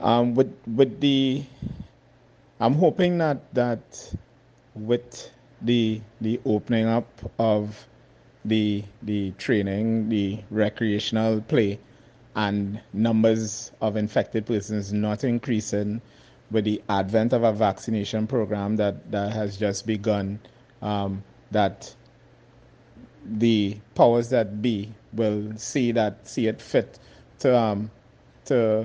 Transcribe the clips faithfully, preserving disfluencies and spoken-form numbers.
Um, with with the, I'm hoping that that with the the opening up of the the training, the recreational play, and numbers of infected persons not increasing with the advent of a vaccination program that, that has just begun, um, that the powers that be will see that see it fit to um, to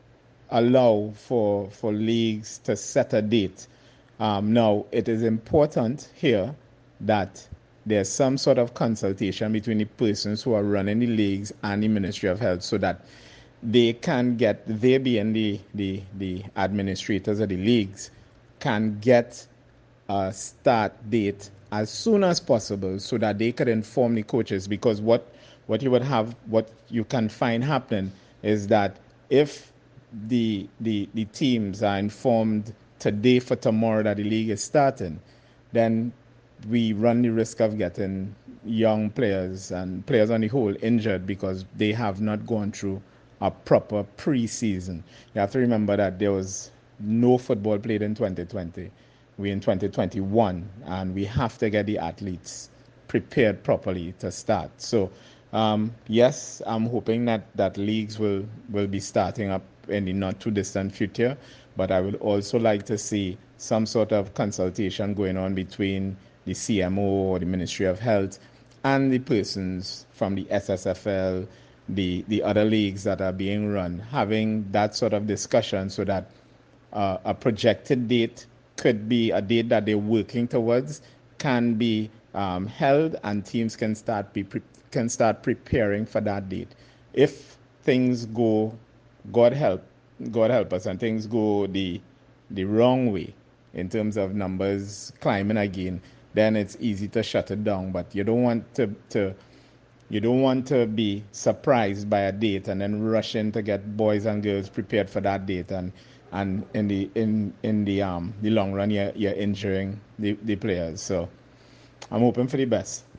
allow for for leagues to set a date. Um, now, it is important here that there's some sort of consultation between the persons who are running the leagues and the Ministry of Health, so that they can get, they being the the the administrators of the leagues, can get a start date as soon as possible so that they could inform the coaches. Because what what you would have, what you can find happening is that if the the the teams are informed today for tomorrow that the league is starting, then we run the risk of getting young players and players on the whole injured because they have not gone through a proper preseason. You have to remember that there was no football played in twenty twenty. We're in twenty twenty-one, and we have to get the athletes prepared properly to start. So, um, yes, I'm hoping that, that leagues will, will be starting up in the not too distant future, but I would also like to see some sort of consultation going on between the C M O or the Ministry of Health and the persons from the S S F L, the, the other leagues that are being run, having that sort of discussion so that uh, a projected date could be a date that they're working towards, can be um, held, and teams can start be pre- can start preparing for that date. If things go, God help, God help us, and things go the the wrong way in terms of numbers climbing again, then it's easy to shut it down. But you don't want to to you don't want to be surprised by a date and then rush in to get boys and girls prepared for that date, and and in the in in the um the long run you're, you're injuring the, the players. So I'm hoping for the best.